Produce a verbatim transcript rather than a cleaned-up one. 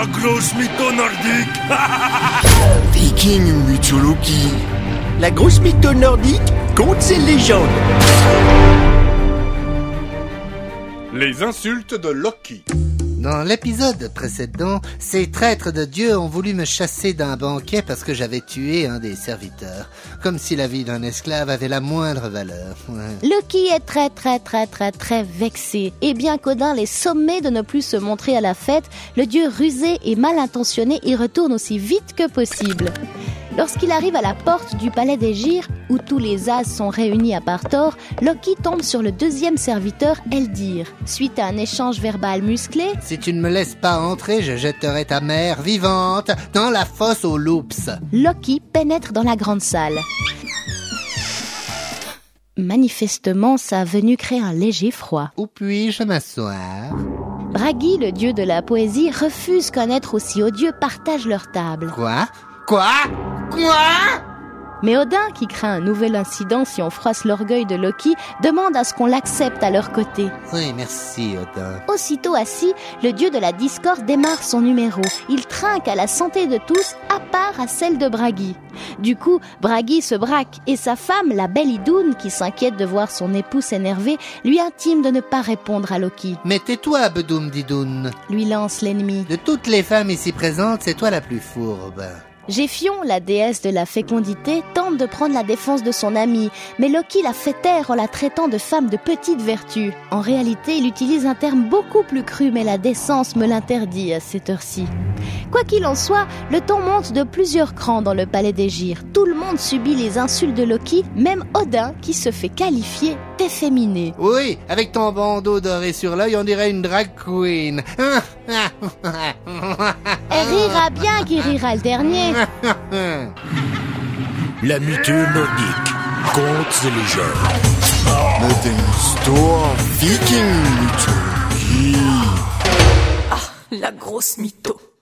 La grosse mytho nordique. Viking mythologie. La grosse mytho nordique, contes et légendes. Les insultes de Loki. Dans l'épisode précédent, ces traîtres de Dieu ont voulu me chasser d'un banquet parce que j'avais tué un des serviteurs. Comme si la vie d'un esclave avait la moindre valeur. Ouais. Loki est très très très très très vexé. Et bien qu'Odin l'ait sommé de ne plus se montrer à la fête, le dieu rusé et mal intentionné y retourne aussi vite que possible. Lorsqu'il arrive à la porte du palais d'Aegir, où tous les As sont réunis à Parthor, Loki tombe sur le deuxième serviteur, Eldir. Suite à un échange verbal musclé... Si tu ne me laisses pas entrer, je jetterai ta mère vivante dans la fosse aux loups. Loki pénètre dans la grande salle. Manifestement, sa venue crée un léger froid. Où puis-je m'asseoir ? Bragi, le dieu de la poésie, refuse qu'un être aussi odieux partage leur table. Quoi ? Quoi ? Quoi ? Mais Odin, qui craint un nouvel incident si on froisse l'orgueil de Loki, demande à ce qu'on l'accepte à leur côté. Oui, merci, Odin. Aussitôt assis, le dieu de la discorde démarre son numéro. Il trinque à la santé de tous, à part à celle de Bragi. Du coup, Bragi se braque et sa femme, la belle Idun, qui s'inquiète de voir son époux s'énerver, lui intime de ne pas répondre à Loki. Mais tais-toi, Bedoum Didoun. Lui lance l'ennemi. De toutes les femmes ici présentes, c'est toi la plus fourbe. Géphion, la déesse de la fécondité, tente de prendre la défense de son amie, mais Loki la fait taire en la traitant de femme de petite vertu. En réalité, il utilise un terme beaucoup plus cru, mais la décence me l'interdit à cette heure-ci. Quoi qu'il en soit, le ton monte de plusieurs crans dans le palais d'Aegir. Tout le monde subit les insultes de Loki, même Odin qui se fait qualifier d'efféminé. Oui, avec ton bandeau doré sur l'œil, on dirait une drag queen. Elle rira bien qui rira le dernier. La mytho nordique, contes et légendes. Mit dem Store Viking mythologie. Ah, la grosse mytho.